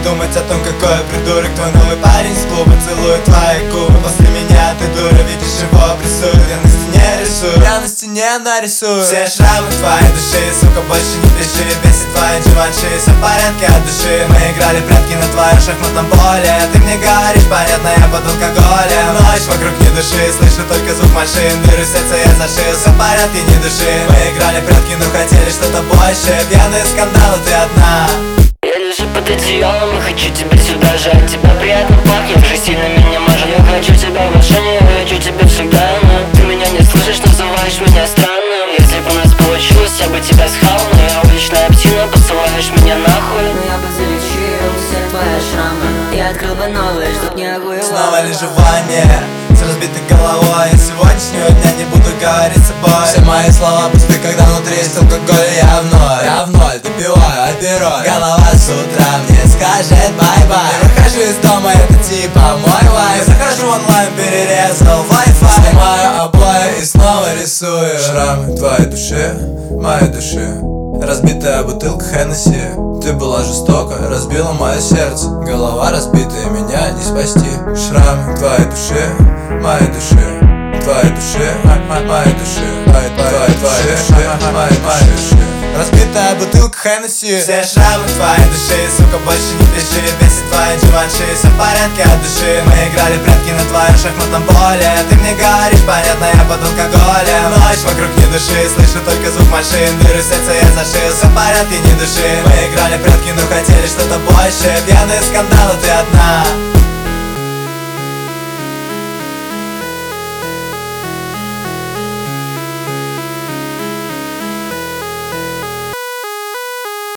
думать о том, какой придурок твой новый парень с клуба целует твои губы. После меня ты дура, видишь его прессует. Я на стене рисую, я на стене нарисую все шрамы твоей души, сука, больше не пиши. Бесит твои дживанши, все в порядке от души. Мы играли прятки на твоем шахматном поле. Ты мне говоришь, понятно, я под алкоголем. Ночь вокруг не души, слышу только звук машин. Дыры в сердце я зашил, все в порядке, не души. Мы играли прятки, но хотели что-то больше. Пьяные скандалы, ты одна. Я лежу под одеялом и хочу тебя сюда же. От тебя приятно пахнет, уже сильно меня мажет. Я хочу тебя в машине, я хочу тебя всегда. Но ты меня не слышишь, называешь меня странным. Если бы у нас получилось, я бы тебя схал. Но я уличная птица, посылаешь меня нахуй. Но я бы залечил все твои шрамы. Я открыл бы новый, чтоб не охуевал. Снова лежу в ванне с разбитой головой. Я сегодняшнего дня не буду говорить с собой. Все мои слова пусты, когда внутри есть алкоголь. Я в ноль допиваю опероль. Голова с утра мне скажет бай-бай. Я выхожу из дома, это типа мой лайф. Я захожу онлайн, перерезал Wi-Fi. Снимаю обои и снова рисую шрамы твоей души, моей души. Разбитая бутылка Хеннесси. Ты была жестока, разбила мое сердце. Голова разбитая, меня не спасти. Шрамы твоей души, моей души. Твоей души, моей души. Твоей души, моей души. Разбитая бутылка Хеннесси. Все шрамы твоей души, сука, больше не пиши. Бесит твои дживанши, все в порядке от души. Мы играли прятки на твоем шахматном поле. Ты мне говоришь, понятно, я под алкоголем. Ночь вокруг не души, слышу только звук машин. Дыры в сердце я зашил, все в порядке, не души. Мы играли прятки, но хотели что-то больше. Пьяные скандалы, ты одна.